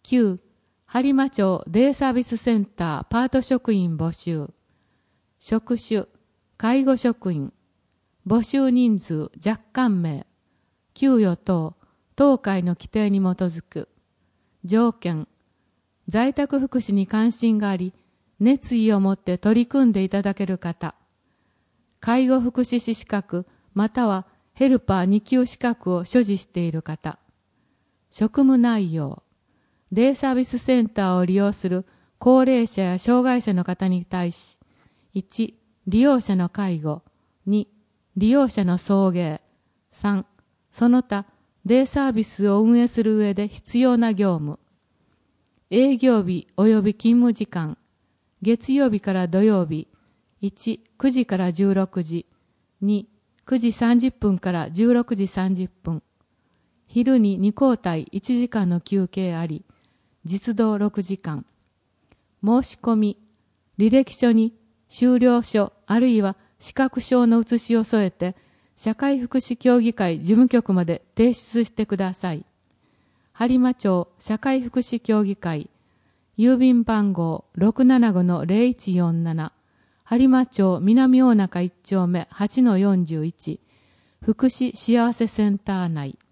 9、播磨町デイサービスセンターパート職員募集。職種、介護職員。募集人数若干名。給与等、当会の規定に基づく。条件、在宅福祉に関心があり、熱意を持って取り組んでいただける方。介護福祉士資格またはヘルパー2級資格を所持している方。職務内容。デイサービスセンターを利用する高齢者や障害者の方に対し、1、利用者の介護。2、利用者の送迎。3、その他、デイサービスを運営する上で必要な業務。営業日及び勤務時間。月曜日から土曜日。1、9時から16時。2、9時30分から16時30分。昼に2交代1時間の休憩あり、実働6時間。申し込み、履歴書に修了書あるいは資格証の写しを添えて、社会福祉協議会事務局まで提出してください。播磨町社会福祉協議会、郵便番号 675-0147、播磨町南大中1丁目8-41、福祉幸せセンター内。